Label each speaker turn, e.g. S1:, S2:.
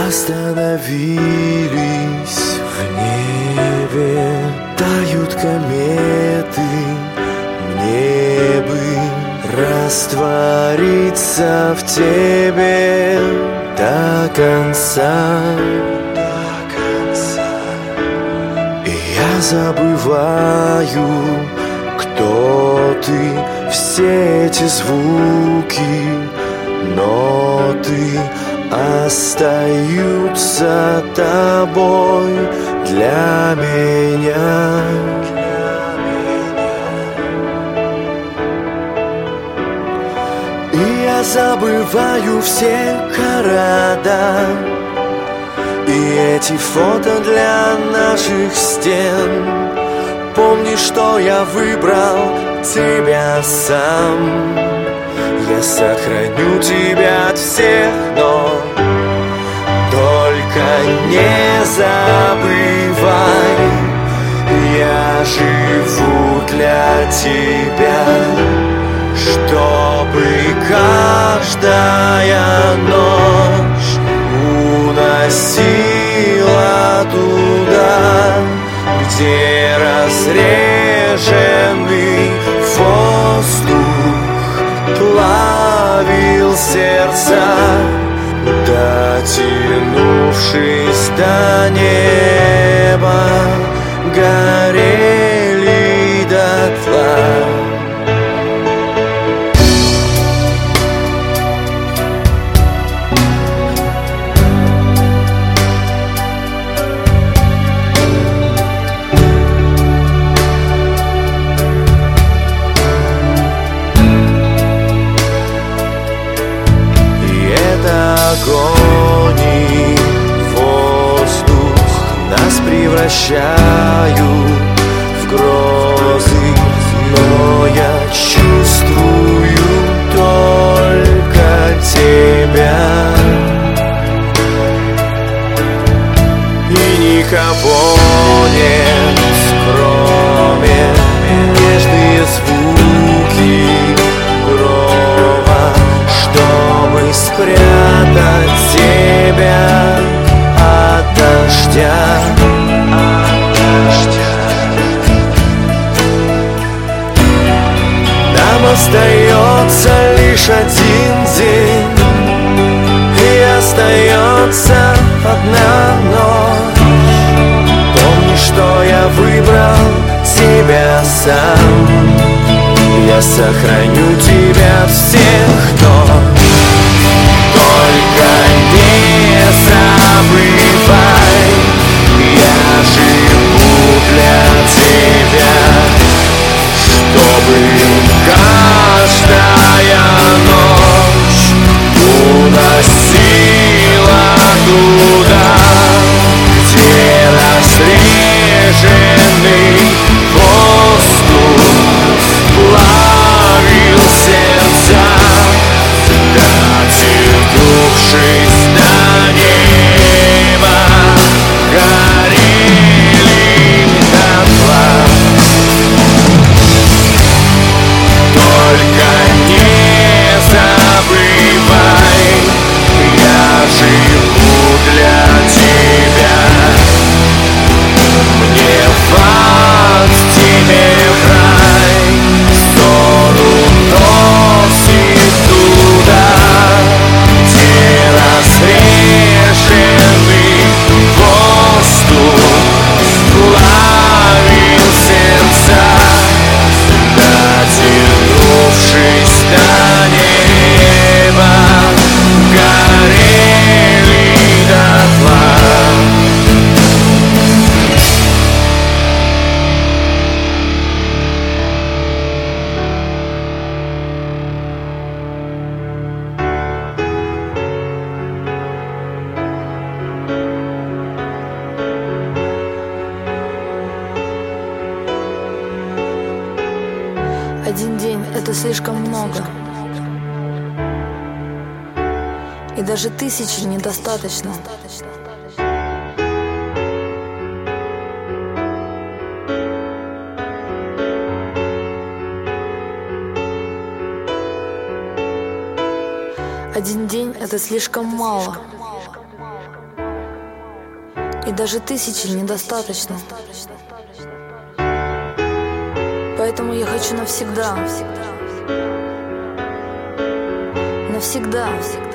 S1: Остановились в небе, тают кометы. Мне бы раствориться в тебе до конца. И я забываю, кто ты, все эти звуки, ноты остаются тобой для меня. И я забываю все города и эти фото для наших стен. Помни, что я выбрал тебя сам. Я сохраню тебя от всех, но только не забывай, я живу для тебя, чтобы каждая ночь уносила туда, где разреженный воздух плавил сердца, дотянувшись до неба, горели дотла. Огонь и воздух нас превращают в грозы, но я чувствую только тебя и никого нет, кроме нежные звуки грома, чтобы спрятать тебя от дождя. Нам остается лишь один день, и остается одна ночь. Помни, что я выбрал тебя сам. Я сохраню тебя от всех, но только не забывай, я живу для тебя, чтобы каждая ночь уносила туда, где разреженный воздух плавил сердца, дотянувшись до неба, горели дотла. Только не забывай, я живу для тебя. Мне в ад, тебе в рай, ссору носит туда, где разреженный воздух плавил сердца, дотянувшись до неба, горели дотла.
S2: Один день — это слишком много, и даже 1000 недостаточно. Один день — это слишком мало, И даже 1000 недостаточно. Поэтому я хочу навсегда. Навсегда.